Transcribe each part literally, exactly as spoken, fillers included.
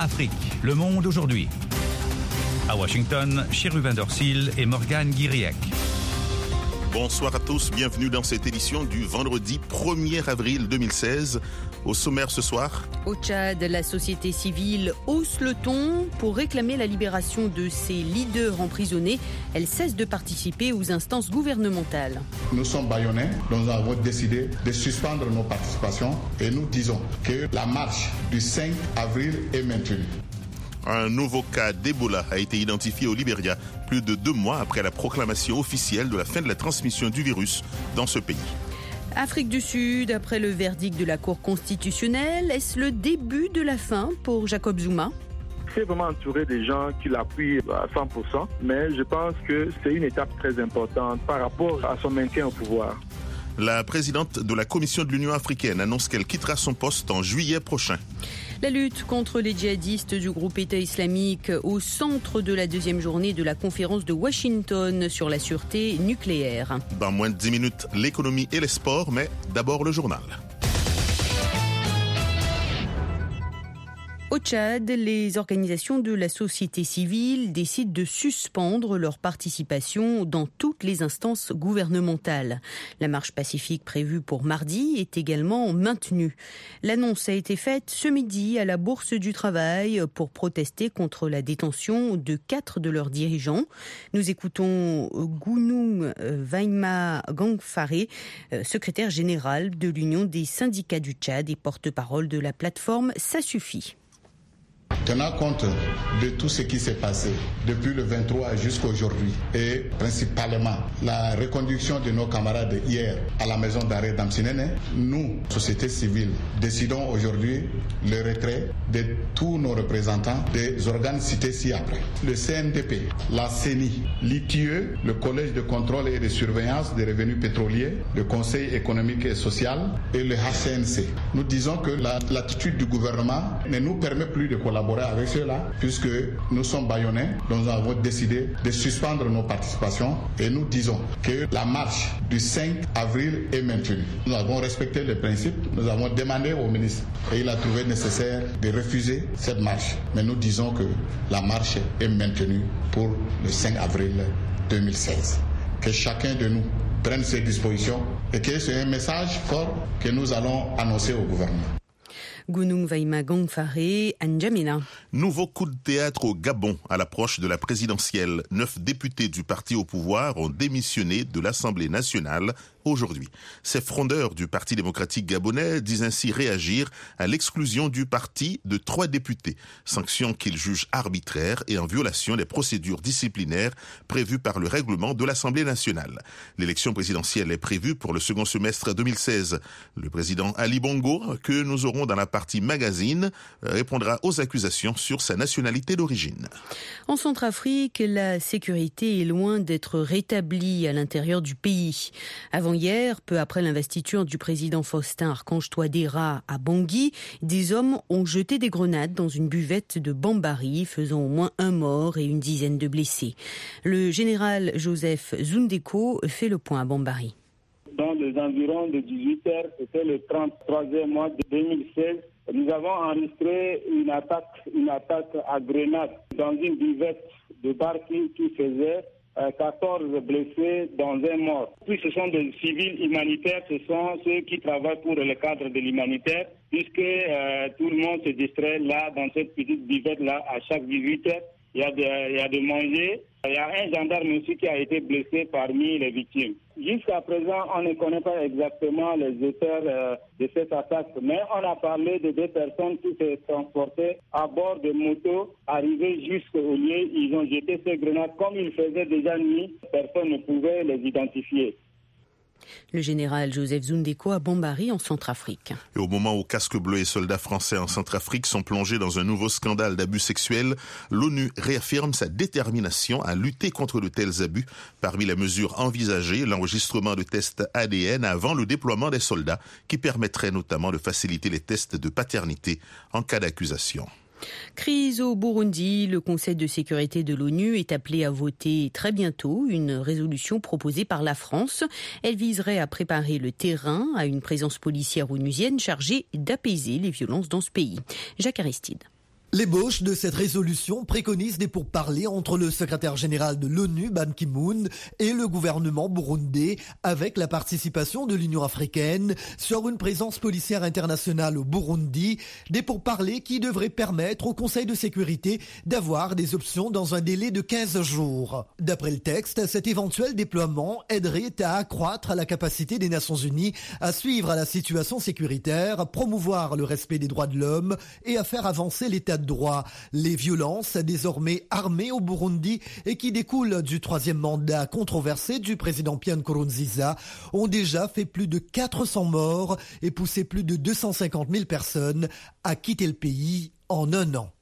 Afrique, Le Monde aujourd'hui. À Washington, Cherubin Dorsil et Morgane Guiriec. Bonsoir à tous, bienvenue dans cette édition du vendredi premier avril deux mille seize. Au sommaire ce soir. Au Tchad, la société civile hausse le ton pour réclamer la libération de ses leaders emprisonnés. Elle cesse de participer aux instances gouvernementales. Nous sommes bâillonnais, nous avons décidé de suspendre nos participations et nous disons que la marche du cinq avril est maintenue. Un nouveau cas d'Ebola a été identifié au Libéria, plus de deux mois après la proclamation officielle de la fin de la transmission du virus dans ce pays. Afrique du Sud, après le verdict de la Cour constitutionnelle, est-ce le début de la fin pour Jacob Zuma ? C'est vraiment entouré des gens qui l'appuient à cent pour cent, mais je pense que c'est une étape très importante par rapport à son maintien au pouvoir. La présidente de la Commission de l'Union africaine annonce qu'elle quittera son poste en juillet prochain. La lutte contre les djihadistes du groupe État islamique au centre de la deuxième journée de la conférence de Washington sur la sûreté nucléaire. Dans moins de dix minutes, l'économie et les sports, mais d'abord le journal. Au Tchad, les organisations de la société civile décident de suspendre leur participation dans toutes les instances gouvernementales. La marche pacifique prévue pour mardi est également maintenue. L'annonce a été faite ce midi à la Bourse du Travail pour protester contre la détention de quatre de leurs dirigeants. Nous écoutons Gunung Waima Gangfare, secrétaire général de l'Union des syndicats du Tchad et porte-parole de la plateforme Ça suffit. Tenant compte de tout ce qui s'est passé depuis le vingt-trois jusqu'à aujourd'hui et principalement la reconduction de nos camarades hier à la maison d'arrêt d'Amsinene, nous, société civile, décidons aujourd'hui le retrait de tous nos représentants des organes cités ci-après. Le C N D P, la C E N I, l'I T I E, le Collège de contrôle et de surveillance des revenus pétroliers, le Conseil économique et social et le H C N C. Nous disons que la, l'attitude du gouvernement ne nous permet plus de collaborer avec ceux-là, puisque nous sommes bâillonnais, nous avons décidé de suspendre nos participations et nous disons que la marche du cinq avril est maintenue. Nous avons respecté les principes, nous avons demandé au ministre et il a trouvé nécessaire de refuser cette marche. Mais nous disons que la marche est maintenue pour le cinq avril deux mille seize. Que chacun de nous prenne ses dispositions et que c'est un message fort que nous allons annoncer au gouvernement. Gunung Waima Gangfare, N'Djamena. Nouveau coup de théâtre au Gabon à l'approche de la présidentielle. Neuf députés du parti au pouvoir ont démissionné de l'Assemblée nationale aujourd'hui. Ces frondeurs du Parti démocratique gabonais disent ainsi réagir à l'exclusion du parti de trois députés, sanction qu'ils jugent arbitraire et en violation des procédures disciplinaires prévues par le règlement de l'Assemblée nationale. L'élection présidentielle est prévue pour le second semestre deux mille seize. Le président Ali Bongo, que nous aurons dans la partie magazine, répondra aux accusations sur sa nationalité d'origine. En Centrafrique, la sécurité est loin d'être rétablie à l'intérieur du pays. Avant hier, peu après l'investiture du président Faustin Archange Touadéra à Bangui, des hommes ont jeté des grenades dans une buvette de Bambari, faisant au moins un mort et une dizaine de blessés. Le général Joseph Zundeko fait le point à Bambari. Dans les environs de dix-huit heures, c'était le trente-troisième mois de deux mille seize, nous avons enregistré une attaque, une attaque à grenade dans une buvette de bar qui, qui faisait quatorze blessés dans un mort. Puis ce sont des civils humanitaires, ce sont ceux qui travaillent pour le cadre de l'humanitaire, puisque euh, tout le monde se distrait là, dans cette petite buvette-là, à chaque dix-huit heures. Il y a de, il y a de manger. Il y a un gendarme aussi qui a été blessé parmi les victimes. Jusqu'à présent, on ne connaît pas exactement les auteurs euh, de cette attaque, mais on a parlé de deux personnes qui se transportaient à bord de motos, arrivées jusqu'au lieu. Ils ont jeté ces grenades. Comme il faisait déjà nuit, personne ne pouvait les identifier. Le général Joseph Zundeko à Bambari en Centrafrique. Et au moment où Casque Bleu et soldats français en Centrafrique sont plongés dans un nouveau scandale d'abus sexuels, l'ONU réaffirme sa détermination à lutter contre de tels abus. Parmi les mesures envisagées, l'enregistrement de tests A D N avant le déploiement des soldats, qui permettrait notamment de faciliter les tests de paternité en cas d'accusation. Crise au Burundi, le Conseil de sécurité de l'ONU est appelé à voter très bientôt une résolution proposée par la France. Elle viserait à préparer le terrain à une présence policière onusienne chargée d'apaiser les violences dans ce pays. Jacques Aristide. L'ébauche de cette résolution préconise des pourparlers entre le secrétaire général de l'ONU, Ban Ki-moon, et le gouvernement burundais, avec la participation de l'Union africaine sur une présence policière internationale au Burundi, des pourparlers qui devraient permettre au Conseil de sécurité d'avoir des options dans un délai de quinze jours. D'après le texte, cet éventuel déploiement aiderait à accroître la capacité des Nations Unies à suivre la situation sécuritaire, promouvoir le respect des droits de l'homme et à faire avancer l'état de droit. Les violences désormais armées au Burundi et qui découlent du troisième mandat controversé du président Pierre Nkurunziza ont déjà fait plus de quatre cents morts et poussé plus de deux cent cinquante mille personnes à quitter le pays en un an.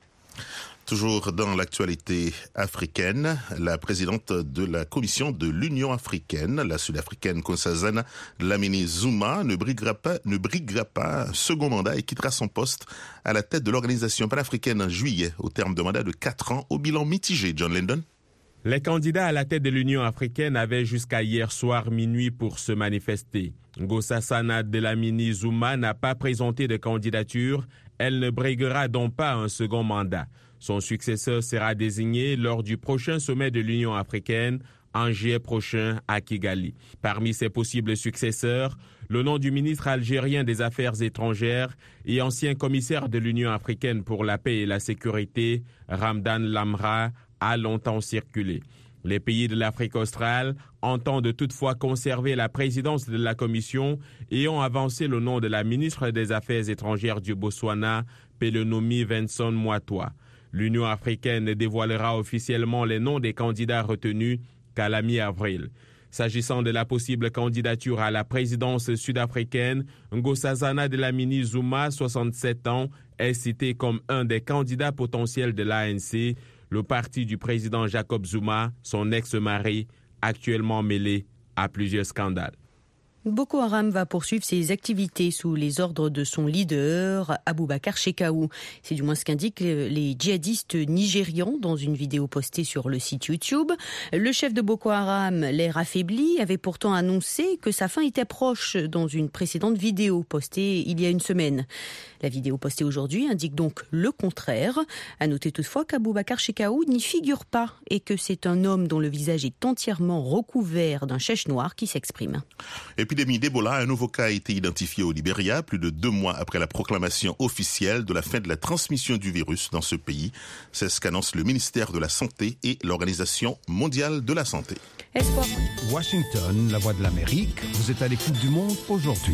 Toujours dans l'actualité africaine, la présidente de la commission de l'Union africaine, la sud-africaine Nkosazana Dlamini-Zuma, ne briguera pas, ne briguera pas un second mandat et quittera son poste à la tête de l'organisation panafricaine en juillet, au terme d'un mandat de quatre ans au bilan mitigé. John Lendon. Les candidats à la tête de l'Union africaine avaient jusqu'à hier soir minuit pour se manifester. Nkosazana Dlamini-Zuma n'a pas présenté de candidature. Elle ne briguera donc pas un second mandat. Son successeur sera désigné lors du prochain sommet de l'Union africaine en juillet prochain à Kigali. Parmi ses possibles successeurs, le nom du ministre algérien des Affaires étrangères et ancien commissaire de l'Union africaine pour la paix et la sécurité, Ramdan Lamra, a longtemps circulé. Les pays de l'Afrique australe entendent toutefois conserver la présidence de la commission et ont avancé le nom de la ministre des Affaires étrangères du Botswana, Pelonomi Venson Moatoa. L'Union africaine dévoilera officiellement les noms des candidats retenus qu'à la mi-avril. S'agissant de la possible candidature à la présidence sud-africaine, Nkosazana Dlamini-Zuma, soixante-sept ans, est cité comme un des candidats potentiels de l'A N C, le parti du président Jacob Zuma, son ex-mari, actuellement mêlé à plusieurs scandales. Boko Haram va poursuivre ses activités sous les ordres de son leader, Abubakar Shekau. C'est du moins ce qu'indiquent les djihadistes nigérians dans une vidéo postée sur le site YouTube. Le chef de Boko Haram, l'air affaibli, avait pourtant annoncé que sa fin était proche dans une précédente vidéo postée il y a une semaine. La vidéo postée aujourd'hui indique donc le contraire. À noter toutefois qu'Abubakar Shekau n'y figure pas et que c'est un homme dont le visage est entièrement recouvert d'un chèche noir qui s'exprime. Épidémie d'Ebola, un nouveau cas a été identifié au Libéria, plus de deux mois après la proclamation officielle de la fin de la transmission du virus dans ce pays. C'est ce qu'annonce le ministère de la Santé et l'Organisation mondiale de la santé. Espoir. Washington, la voix de l'Amérique, vous êtes à l'écoute du monde aujourd'hui.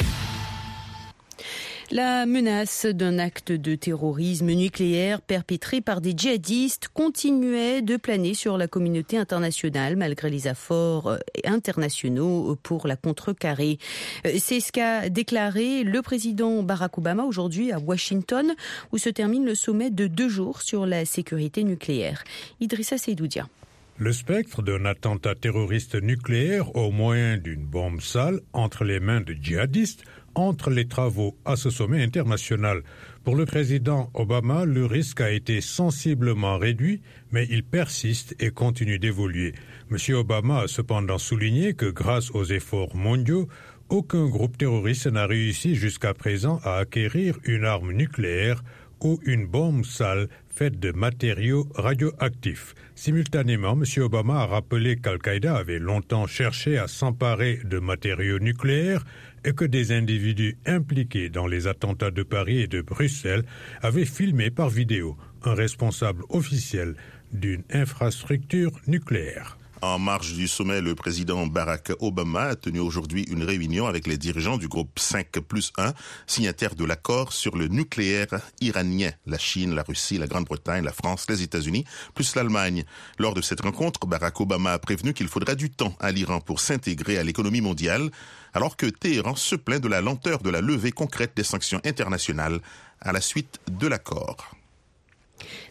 La menace d'un acte de terrorisme nucléaire perpétré par des djihadistes continuait de planer sur la communauté internationale malgré les efforts internationaux pour la contrecarrer. C'est ce qu'a déclaré le président Barack Obama aujourd'hui à Washington, où se termine le sommet de deux jours sur la sécurité nucléaire. Idrissa Seydoudia. Le spectre d'un attentat terroriste nucléaire au moyen d'une bombe sale entre les mains de djihadistes entre les travaux à ce sommet international. Pour le président Obama, le risque a été sensiblement réduit, mais il persiste et continue d'évoluer. M. Obama a cependant souligné que grâce aux efforts mondiaux, aucun groupe terroriste n'a réussi jusqu'à présent à acquérir une arme nucléaire ou une bombe sale faite de matériaux radioactifs. Simultanément, M. Obama a rappelé qu'Al-Qaïda avait longtemps cherché à s'emparer de matériaux nucléaires et que des individus impliqués dans les attentats de Paris et de Bruxelles avaient filmé par vidéo un responsable officiel d'une infrastructure nucléaire. En marge du sommet, le président Barack Obama a tenu aujourd'hui une réunion avec les dirigeants du groupe cinq plus un, signataires de l'accord sur le nucléaire iranien. La Chine, la Russie, la Grande-Bretagne, la France, les États-Unis, plus l'Allemagne. Lors de cette rencontre, Barack Obama a prévenu qu'il faudra du temps à l'Iran pour s'intégrer à l'économie mondiale, alors que Téhéran se plaint de la lenteur de la levée concrète des sanctions internationales à la suite de l'accord.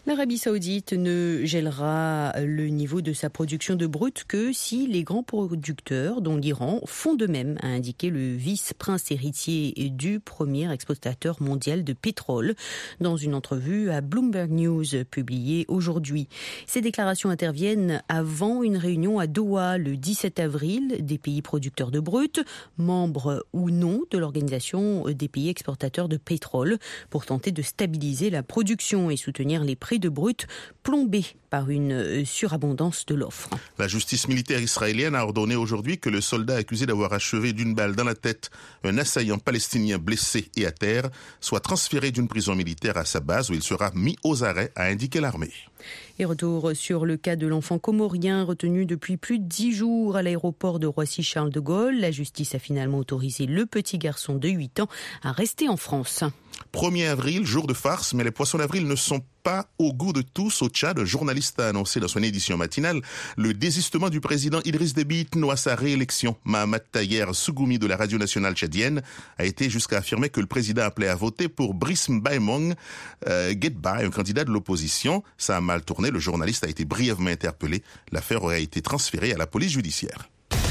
L'Arabie Saoudite ne gèlera le niveau de sa production de brut que si les grands producteurs, dont l'Iran, font de même, a indiqué le vice-prince héritier du premier exportateur mondial de pétrole dans une entrevue à Bloomberg News publiée aujourd'hui. Ces déclarations interviennent avant une réunion à Doha le dix-sept avril des pays producteurs de brut, membres ou non de l'Organisation des pays exportateurs de pétrole, pour tenter de stabiliser la production et soutenir les prix de brut plombés par une surabondance de l'offre. La justice militaire israélienne a ordonné aujourd'hui que le soldat accusé d'avoir achevé d'une balle dans la tête un assaillant palestinien blessé et à terre soit transféré d'une prison militaire à sa base où il sera mis aux arrêts, a indiqué l'armée. Et retour sur le cas de l'enfant comorien retenu depuis plus de dix jours à l'aéroport de Roissy-Charles de Gaulle. La justice a finalement autorisé le petit garçon de huit ans à rester en France. premier avril, jour de farce, mais les poissons d'avril ne sont pas au goût de tous au Tchad. Le journaliste a annoncé dans son édition matinale le désistement du président Idriss Déby Itno à sa réélection. Mahamat Tayer Sougoumi de la radio nationale tchadienne a été jusqu'à affirmer que le président appelait à voter pour Brice Mbaimong euh, Guetba, un candidat de l'opposition. Ça a mal tourné, le journaliste a été brièvement interpellé. L'affaire aurait été transférée à la police judiciaire.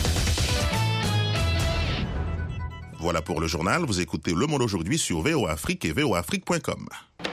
Voilà pour le journal. Vous écoutez Le Monde aujourd'hui sur V O A Afrique et V O A Afrique point com.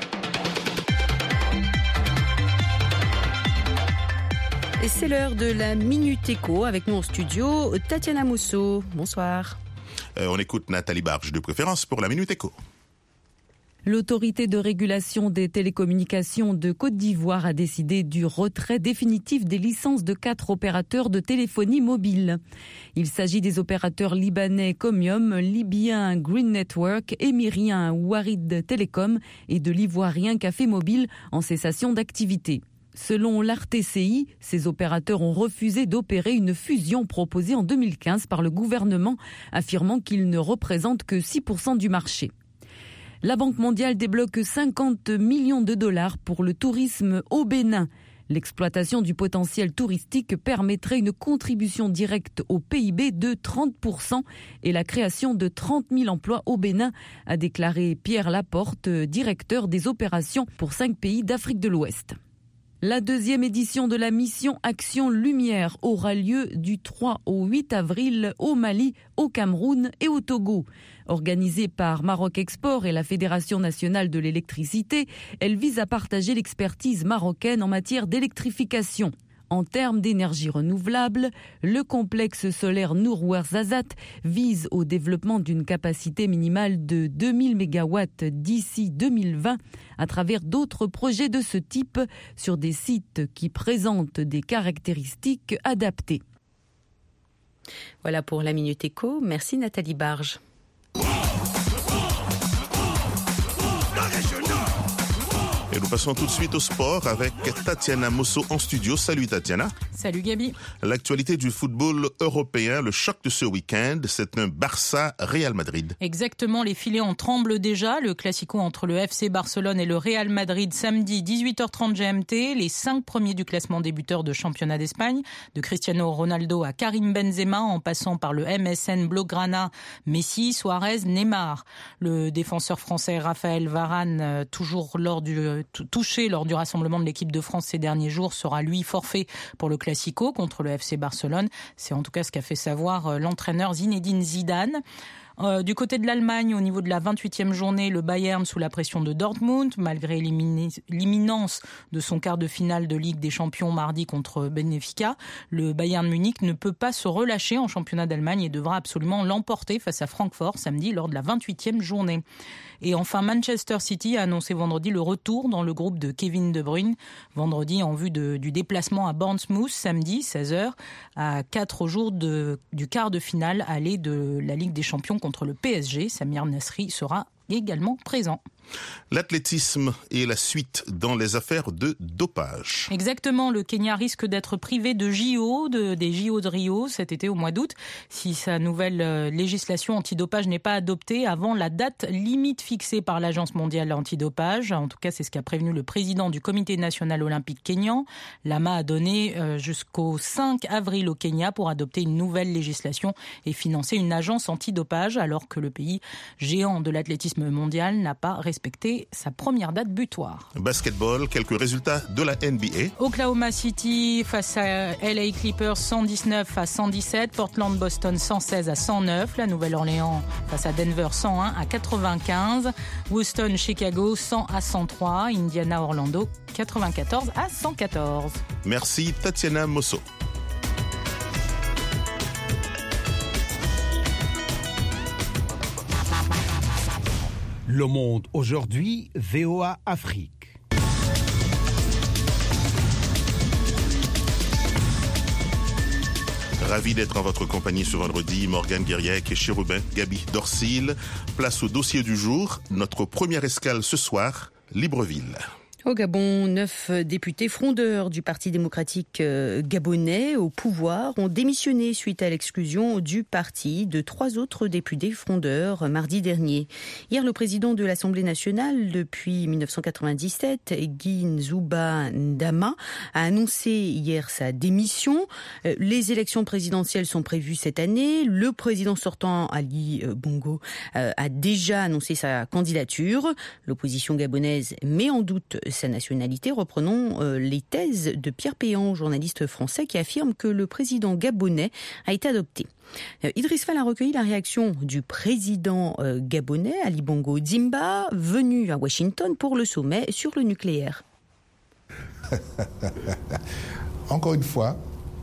Et c'est l'heure de la Minute Éco avec nous en studio, Tatiana Mousseau. Bonsoir. Euh, on écoute Nathalie Barge de préférence pour la Minute Éco. L'autorité de régulation des télécommunications de Côte d'Ivoire a décidé du retrait définitif des licences de quatre opérateurs de téléphonie mobile. Il s'agit des opérateurs libanais Comium, libyen Green Network, émirien Warid Telecom et de l'ivoirien Café Mobile en cessation d'activité. Selon l'A R T C I, ces opérateurs ont refusé d'opérer une fusion proposée en deux mille quinze par le gouvernement, affirmant qu'ils ne représentent que six pour cent du marché. La Banque mondiale débloque cinquante millions de dollars pour le tourisme au Bénin. L'exploitation du potentiel touristique permettrait une contribution directe au P I B de trente pour cent et la création de trente mille emplois au Bénin, a déclaré Pierre Laporte, directeur des opérations pour cinq pays d'Afrique de l'Ouest. La deuxième édition de la mission Action Lumière aura lieu du trois au huit avril au Mali, au Cameroun et au Togo. Organisée par Maroc Export et la Fédération nationale de l'électricité, elle vise à partager l'expertise marocaine en matière d'électrification. En termes d'énergie renouvelable, le complexe solaire Nour-Ouarzazate vise au développement d'une capacité minimale de deux mille mégawatts d'ici deux mille vingt à travers d'autres projets de ce type sur des sites qui présentent des caractéristiques adaptées. Voilà pour la Minute Éco. Merci Nathalie Barge. Et nous passons tout de suite au sport avec Tatiana Mousseau en studio. Salut Tatiana. Salut Gabi. L'actualité du football européen, le choc de ce week-end, c'est un Barça-Real Madrid. Exactement, les filets en tremblent déjà. Le classico entre le F C Barcelone et le Real Madrid samedi dix-huit heures trente G M T. Les cinq premiers du classement des buteurs de championnat d'Espagne, de Cristiano Ronaldo à Karim Benzema, en passant par le M S N Blaugrana, Messi, Suarez, Neymar. Le défenseur français Raphaël Varane, toujours lors du touché lors du rassemblement de l'équipe de France ces derniers jours, sera lui forfait pour le Classico contre le F C Barcelone. C'est en tout cas ce qu'a fait savoir l'entraîneur Zinedine Zidane. Euh, du côté de l'Allemagne, au niveau de la vingt-huitième journée, le Bayern sous la pression de Dortmund, malgré l'imminence de son quart de finale de Ligue des Champions mardi contre Benfica, le Bayern Munich ne peut pas se relâcher en championnat d'Allemagne et devra absolument l'emporter face à Francfort samedi lors de la vingt-huitième journée. Et enfin, Manchester City a annoncé vendredi le retour dans le groupe de Kevin De Bruyne, vendredi en vue de, du déplacement à Bournemouth samedi seize heures, à quatre jours de, du quart de finale aller de la Ligue des Champions contre le P S G. Samir Nasri sera également présent. L'athlétisme et la suite dans les affaires de dopage. Exactement, le Kenya risque d'être privé de J O, de, des J O de Rio cet été au mois d'août, si sa nouvelle euh, législation antidopage n'est pas adoptée avant la date limite fixée par l'Agence mondiale antidopage. En tout cas, c'est ce qu'a prévenu le président du Comité national olympique kényan. L'A M A a donné euh, jusqu'au cinq avril au Kenya pour adopter une nouvelle législation et financer une agence antidopage, alors que le pays géant de l'athlétisme mondial n'a pas respecté sa première date butoir. Basketball, quelques résultats de la N B A. Oklahoma City face à L A Clippers cent dix-neuf à cent dix-sept, Portland Boston cent seize à cent neuf, la Nouvelle-Orléans face à Denver cent un à quatre-vingt-quinze, Houston Chicago cent à cent trois, Indiana Orlando quatre-vingt-quatorze à cent quatorze. Merci Tatiana Mosso. Le Monde aujourd'hui, V O A Afrique. Ravi d'être en votre compagnie ce vendredi. Morgane Guiriec et Chérubin Gabi Dorsil. Place au dossier du jour. Notre première escale ce soir, Libreville. Au Gabon, neuf députés frondeurs du Parti démocratique gabonais au pouvoir ont démissionné suite à l'exclusion du parti de trois autres députés frondeurs mardi dernier. Hier, le président de l'Assemblée nationale depuis dix-neuf cent quatre-vingt-dix-sept, Guy Nzouba Ndama, a annoncé hier sa démission. Les élections présidentielles sont prévues cette année. Le président sortant, Ali Bongo, a déjà annoncé sa candidature. L'opposition gabonaise met en doute sa nationalité. Reprenons euh, les thèses de Pierre Péan, journaliste français, qui affirme que le président gabonais a été adopté. Euh, Idriss Fall a recueilli la réaction du président euh, gabonais, Ali Bongo Ondimba, venu à Washington pour le sommet sur le nucléaire. Encore une fois,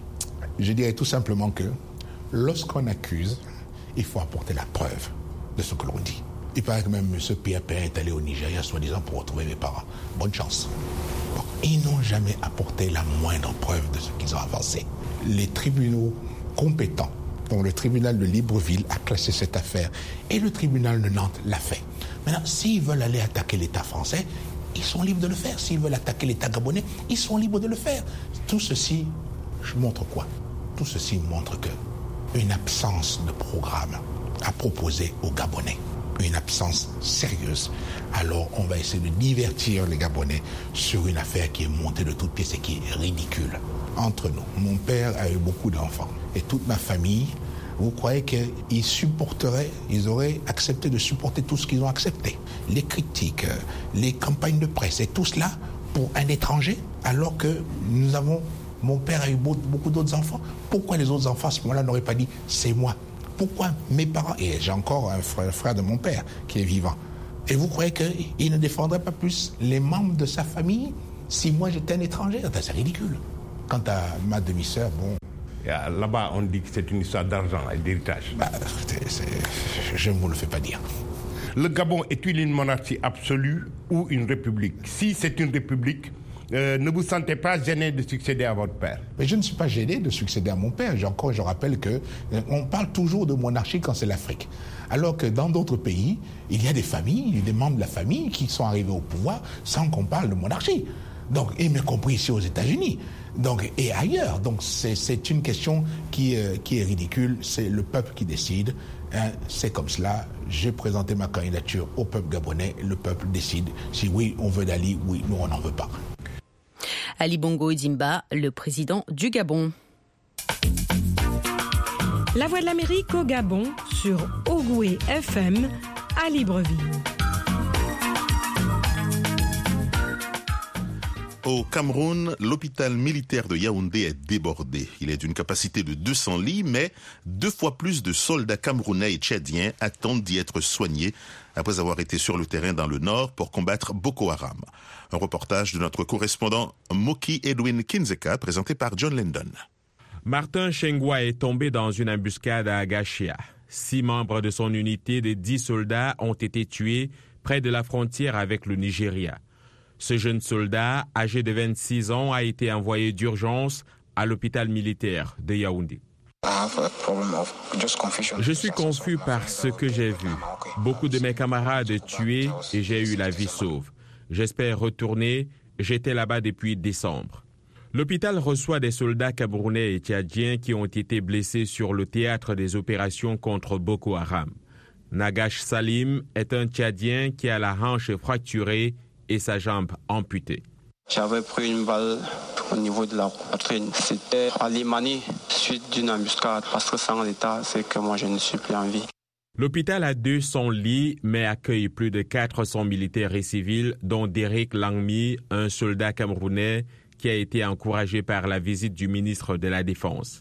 je dirais tout simplement que lorsqu'on accuse, il faut apporter la preuve de ce que l'on dit. Il paraît que même M. Pierre Péan est allé au Nigeria, soi-disant, pour retrouver mes parents. Bonne chance. Bon, ils n'ont jamais apporté la moindre preuve de ce qu'ils ont avancé. Les tribunaux compétents, dont le tribunal de Libreville a classé cette affaire, et le tribunal de Nantes l'a fait. Maintenant, s'ils veulent aller attaquer l'État français, ils sont libres de le faire. S'ils veulent attaquer l'État gabonais, ils sont libres de le faire. Tout ceci montre quoi? Tout ceci montre que une absence de programme à proposer aux Gabonais. Une absence sérieuse. Alors on va essayer de divertir les Gabonais sur une affaire qui est montée de toutes pièces et qui est ridicule. Entre nous, mon père a eu beaucoup d'enfants et toute ma famille, vous croyez qu'ils supporteraient, ils auraient accepté de supporter tout ce qu'ils ont accepté? Les critiques, les campagnes de presse et tout cela pour un étranger, alors que nous avons, mon père a eu beaucoup d'autres enfants. Pourquoi les autres enfants à ce moment-là n'auraient pas dit c'est moi? Pourquoi mes parents, et j'ai encore un frère, un frère de mon père qui est vivant, et vous croyez qu'il ne défendrait pas plus les membres de sa famille si moi j'étais un étranger? C'est ridicule. Quant à ma demi-sœur, bon... Là-bas, on dit que c'est une histoire d'argent et d'héritage. Bah, c'est, c'est, je ne vous le fais pas dire. Le Gabon est-il une monarchie absolue ou une république? Si c'est une république, Euh, ne vous sentez pas gêné de succéder à votre père? Mais je ne suis pas gêné de succéder à mon père. J'ai encore, je rappelle que euh, on parle toujours de monarchie quand c'est l'Afrique. Alors que dans d'autres pays, il y a des familles, des membres de la famille qui sont arrivés au pouvoir sans qu'on parle de monarchie. Donc, et y compris ici aux États-Unis. Donc, et ailleurs. Donc, c'est, c'est une question qui, euh, qui est ridicule. C'est le peuple qui décide. Hein, c'est comme cela. J'ai présenté ma candidature au peuple gabonais. Le peuple décide. Si oui, on veut d'Ali, oui, nous, on n'en veut pas. Ali Bongo Ondimba, le président du Gabon. La Voix de l'Amérique au Gabon sur Ogoué F M à Libreville. Au Cameroun, l'hôpital militaire de Yaoundé est débordé. Il est d'une capacité de deux cents lits, mais deux fois plus de soldats camerounais et tchadiens attendent d'y être soignés après avoir été sur le terrain dans le nord pour combattre Boko Haram. Un reportage de notre correspondant Moki Edwin Kinzeka, présenté par John Lendon. Martin Chengwa est tombé dans une embuscade à Agachia. Six membres de son unité de dix soldats ont été tués près de la frontière avec le Nigeria. Ce jeune soldat, âgé de vingt-six ans, a été envoyé d'urgence à l'hôpital militaire de Yaoundé. Je suis confus par ce que j'ai vu. Beaucoup de mes camarades tués et j'ai eu la vie sauve. J'espère retourner. J'étais là-bas depuis décembre. L'hôpital reçoit des soldats camerounais et tchadiens qui ont été blessés sur le théâtre des opérations contre Boko Haram. Nagash Salim est un Tchadien qui a la hanche fracturée et sa jambe amputée. J'avais pris une balle au niveau de la poitrine. C'était à Limani, suite d'une embuscade, parce que sans l'État, c'est que moi je ne suis plus en vie. L'hôpital a deux cents lits, mais accueille plus de quatre cents militaires et civils, dont Derek Langmi, un soldat camerounais qui a été encouragé par la visite du ministre de la Défense.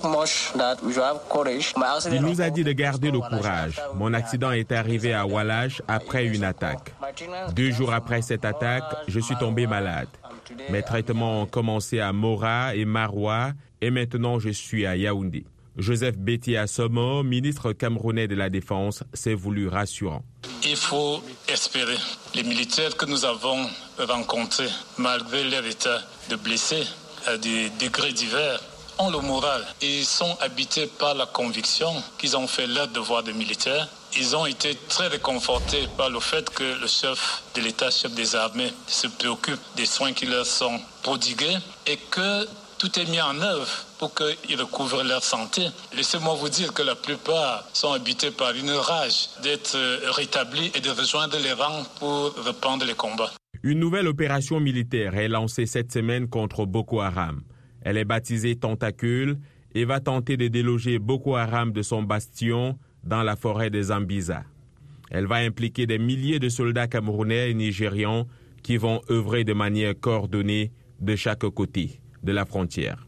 Il nous a dit de garder le courage. Mon accident est arrivé à Wallash après une attaque. Deux jours après cette attaque, je suis tombé malade. Mes traitements ont commencé à Mora et Maroua et maintenant je suis à Yaoundé. Joseph Betty Assomo, ministre camerounais de la Défense, s'est voulu rassurant. Il faut espérer. Les militaires que nous avons rencontrés, malgré leur état de blessés à des degrés divers, ont le moral. Ils sont habités par la conviction qu'ils ont fait leur devoir de militaire. Ils ont été très réconfortés par le fait que le chef de l'État, chef des armées, se préoccupe des soins qui leur sont prodigués et que tout est mis en œuvre pour qu'ils recouvrent leur santé. Laissez-moi vous dire que la plupart sont habités par une rage d'être rétablis et de rejoindre les rangs pour reprendre les combats. Une nouvelle opération militaire est lancée cette semaine contre Boko Haram. Elle est baptisée Tentacule et va tenter de déloger Boko Haram de son bastion dans la forêt de Zambiza. Elle va impliquer des milliers de soldats camerounais et nigérians qui vont œuvrer de manière coordonnée de chaque côté de la frontière.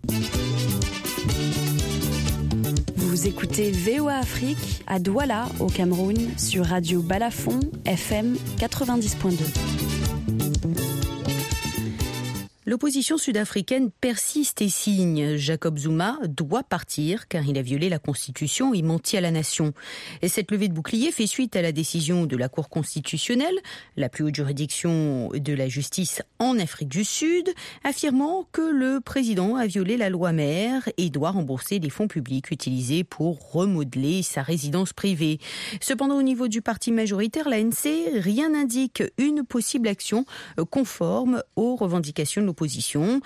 Vous écoutez V O A Afrique à Douala, au Cameroun, sur Radio Balafon, F M quatre-vingt-dix point deux. L'opposition sud-africaine persiste et signe. Jacob Zuma doit partir car il a violé la Constitution et menti à la nation. Et cette levée de bouclier fait suite à la décision de la Cour constitutionnelle, la plus haute juridiction de la justice en Afrique du Sud, affirmant que le président a violé la loi mère et doit rembourser les fonds publics utilisés pour remodeler sa résidence privée. Cependant, au niveau du parti majoritaire, l'A N C, rien n'indique une possible action conforme aux revendications de l'opposition.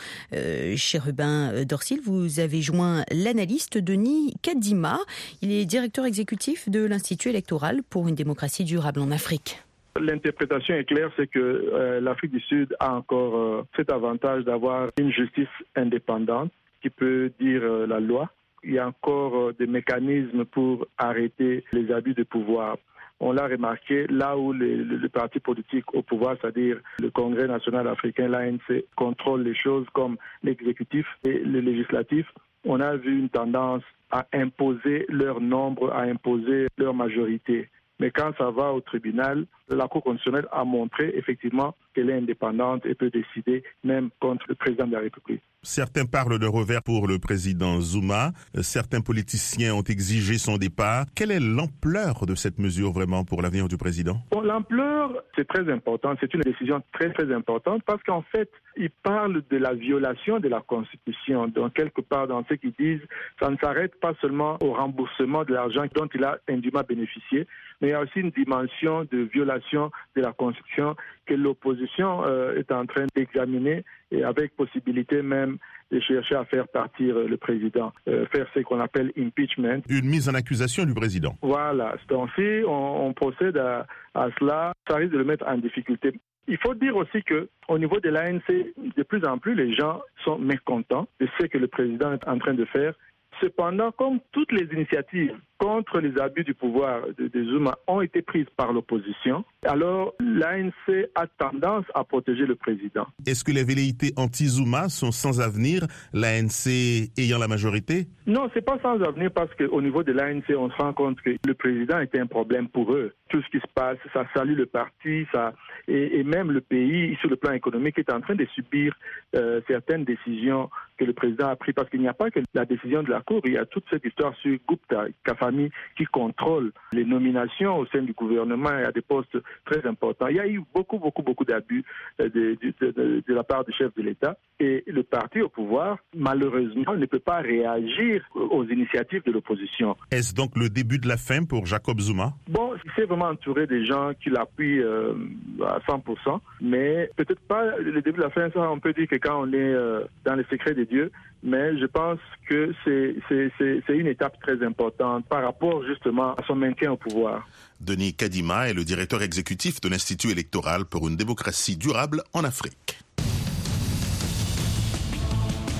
Euh, Chérubin Dorsil, vous avez joint l'analyste Denis Kadima. Il est directeur exécutif de l'Institut électoral pour une démocratie durable en Afrique. L'interprétation est claire, c'est que euh, l'Afrique du Sud a encore euh, cet avantage d'avoir une justice indépendante qui peut dire euh, la loi. Il y a encore euh, des mécanismes pour arrêter les abus de pouvoir. On l'a remarqué, là où les, les, les partis politiques au pouvoir, c'est-à-dire le Congrès national africain, l'A N C, contrôlent les choses comme l'exécutif et le législatif, on a vu une tendance à imposer leur nombre, à imposer leur majorité. Mais quand ça va au tribunal, la Cour constitutionnelle a montré effectivement qu'elle est indépendante et peut décider même contre le président de la République. Certains parlent de revers pour le président Zuma. Certains politiciens ont exigé son départ. Quelle est l'ampleur de cette mesure vraiment pour l'avenir du président? Bon, l'ampleur, c'est très important. C'est une décision très très importante parce qu'en fait, il parle de la violation de la Constitution. Donc quelque part dans ce qu'ils disent, ça ne s'arrête pas seulement au remboursement de l'argent dont il a indûment bénéficié, mais il y a aussi une dimension de violation de la Constitution que l'opposition euh, est en train d'examiner et avec possibilité même de chercher à faire partir le président, euh, faire ce qu'on appelle impeachment. Une mise en accusation du président. Voilà. Donc si on, on procède à, à cela, ça risque de le mettre en difficulté. Il faut dire aussi qu'au niveau de l'A N C, de plus en plus, les gens sont mécontents de ce que le président est en train de faire. Cependant, comme toutes les initiatives contre les abus du pouvoir de, de Zuma ont été prises par l'opposition, alors l'A N C a tendance à protéger le président. Est-ce que les velléités anti-Zuma sont sans avenir, l'A N C ayant la majorité? Non, c'est pas sans avenir parce qu'au niveau de l'A N C, on se rend compte que le président était un problème pour eux. Tout ce qui se passe, ça salue le parti, ça et, et même le pays, sur le plan économique, est en train de subir euh, certaines décisions que le président a prises parce qu'il n'y a pas que la décision de la Cour, il y a toute cette histoire sur Gupta, Kafami, qui contrôle les nominations au sein du gouvernement et à des postes très importants. Il y a eu beaucoup, beaucoup, beaucoup d'abus de, de, de, de, de la part du chef de l'État et le parti au pouvoir, malheureusement, ne peut pas réagir aux initiatives de l'opposition. Est-ce donc le début de la fin pour Jacob Zuma? Bon, il s'est vraiment entouré des gens qui l'appuient euh, à cent pour cent, mais peut-être pas le début de la fin, ça on peut dire que quand on est euh, dans les secrets de Dieu, mais je pense que c'est, c'est, c'est, c'est une étape très importante par rapport justement à son maintien au pouvoir. Denis Kadima est le directeur exécutif de l'Institut électoral pour une démocratie durable en Afrique.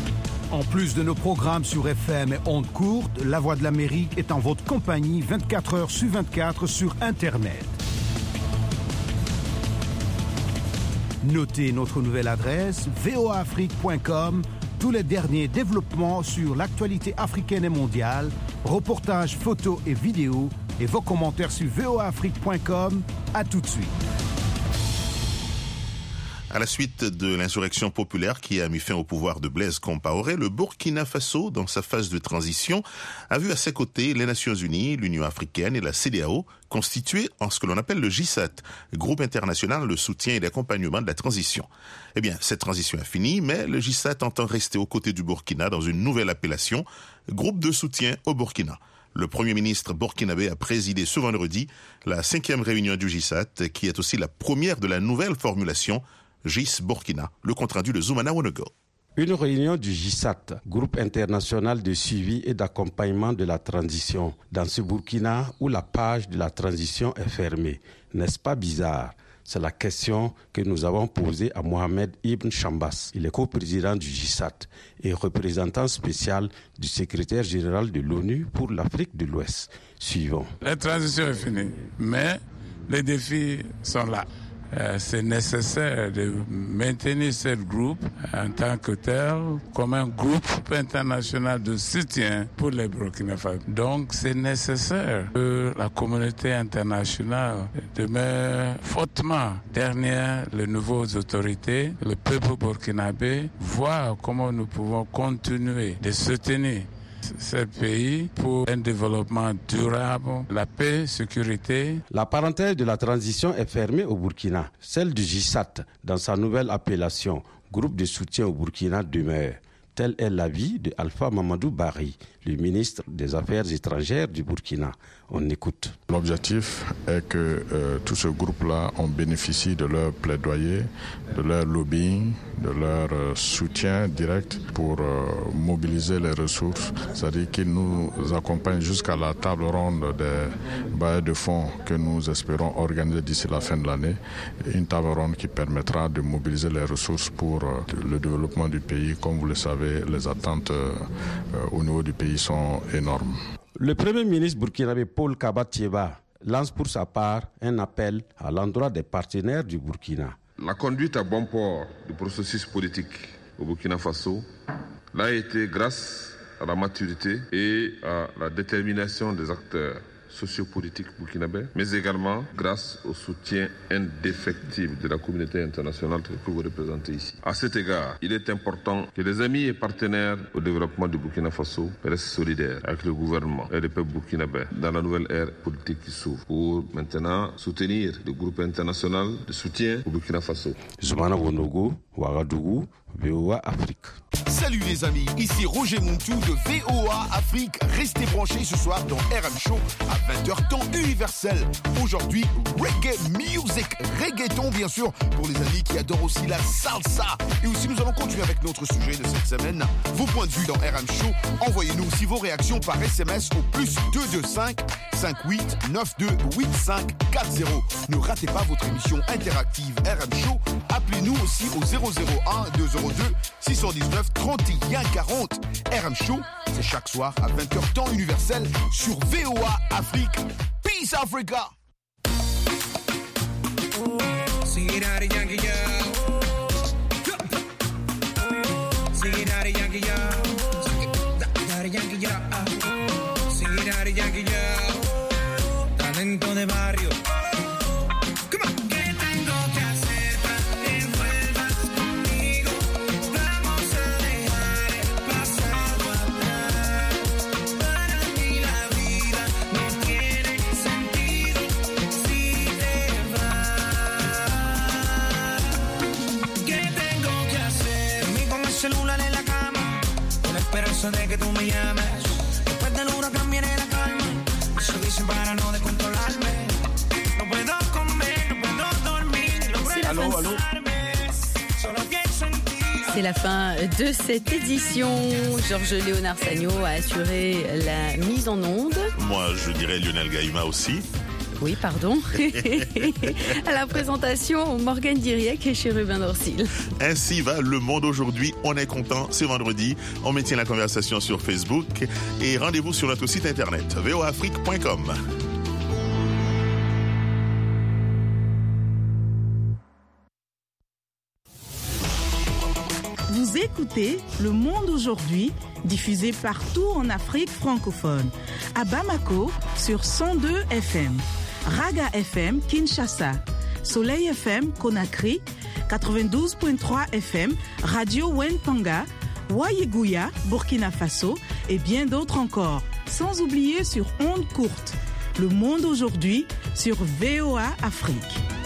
En plus de nos programmes sur F M et ondes courtes, La Voix de l'Amérique est en votre compagnie vingt-quatre heures sur vingt-quatre sur Internet. Notez notre nouvelle adresse v o a afrique point com, tous les derniers développements sur l'actualité africaine et mondiale, reportages, photos et vidéos, et vos commentaires sur v o a afrique point com. À tout de suite. À la suite de l'insurrection populaire qui a mis fin au pouvoir de Blaise Compaoré, le Burkina Faso, dans sa phase de transition, a vu à ses côtés les Nations Unies, l'Union africaine et la C E D E A O constitués en ce que l'on appelle le G sept, groupe international de soutien et d'accompagnement de la transition. Eh bien, cette transition a fini, mais le G sept entend rester aux côtés du Burkina dans une nouvelle appellation, groupe de soutien au Burkina. Le Premier ministre burkinabé a présidé ce vendredi la cinquième réunion du G sept, qui est aussi la première de la nouvelle formulation G I S Burkina. Le compte-rendu de Zoumana Wonogo. Une réunion du G sept, groupe international de suivi et d'accompagnement de la transition, dans ce Burkina où la page de la transition est fermée. N'est-ce pas bizarre? C'est la question que nous avons posée à Mohamed Ibn Chambas. Il est co-président du G sept et représentant spécial du secrétaire général de l'ONU pour l'Afrique de l'Ouest. Suivons. La transition est finie, mais les défis sont là. Euh, c'est nécessaire de maintenir ce groupe en tant que tel comme un groupe international de soutien pour les Burkina Faso. Donc c'est nécessaire que la communauté internationale demeure fortement derrière les nouvelles autorités, le peuple burkinabé, voir comment nous pouvons continuer de soutenir ce pays pour un développement durable, la paix, sécurité. La parenthèse de la transition est fermée au Burkina. Celle du G sept, dans sa nouvelle appellation, groupe de soutien au Burkina, demeure. Tel est l'avis de Alpha Mamadou Barry, le ministre des Affaires étrangères du Burkina. On écoute. L'objectif est que euh, tout ce groupe-là, on bénéficie de leur plaidoyer, de leur lobbying, de leur euh, soutien direct pour euh, mobiliser les ressources. C'est-à-dire qu'ils nous accompagnent jusqu'à la table ronde des bailleurs de fonds que nous espérons organiser d'ici la fin de l'année. Une table ronde qui permettra de mobiliser les ressources pour euh, le développement du pays. Comme vous le savez, les attentes euh, au niveau du pays sont énormes. Le Premier ministre burkinabé Paul Kaba Thiéba lance pour sa part un appel à l'endroit des partenaires du Burkina. La conduite à bon port du processus politique au Burkina Faso l'a été grâce à la maturité et à la détermination des acteurs sociopolitiques burkinabés, mais également grâce au soutien indéfectible de la communauté internationale que vous représentez ici. À cet égard, il est important que les amis et partenaires au développement du Burkina Faso restent solidaires avec le gouvernement et le peuple burkinabé dans la nouvelle ère politique qui s'ouvre pour maintenant soutenir le groupe international de soutien au Burkina Faso. Zoumana Wonogo, Ouagadougou, V O A Afrique. Salut les amis, ici Roger Montou de V O A Afrique. Restez branchés ce soir dans R M Show à vingt heures temps universel. Aujourd'hui, reggae music, reggaeton bien sûr, pour les amis qui adorent aussi la salsa. Et aussi nous allons continuer avec notre sujet de cette semaine. Vos points de vue dans R M Show, envoyez-nous aussi vos réactions par S M S au plus deux deux cinq, cinq huit neuf deux, huit cinq quatre zéro. Ne ratez pas votre émission interactive R M Show. Appelez-nous aussi au zéro zéro un deux zéro deux six cent dix-neuf trente et un quarante. R M Show, c'est chaque soir à vingt heures temps universel sur V O A Afrique. Peace Africa. Talento de barrio. De que tú me llames después del huracán viene la calma, eso dicen para no descontrolarme, no puedo comer, no puedo dormir, no puedo allô, allô. Solo pienso en ti. C'est la fin de cette édition. Georges Léonard Sagno a assuré la mise en onde. Moi je dirais Lionel Gaïma aussi. Oui, pardon. À la présentation, Morgane Diriec et Chérubin Dorsil. Ainsi va le monde aujourd'hui. On est content, c'est vendredi. On maintient la conversation sur Facebook et rendez-vous sur notre site internet v o afrique point com. Vous écoutez Le Monde aujourd'hui, diffusé partout en Afrique francophone. À Bamako, sur cent deux F M. Raga F M, Kinshasa. Soleil F M, Conakry. quatre-vingt-douze virgule trois F M, Radio Wentanga. Wayeguya, Burkina Faso. Et bien d'autres encore. Sans oublier sur ondes courtes. Le Monde aujourd'hui, sur V O A Afrique.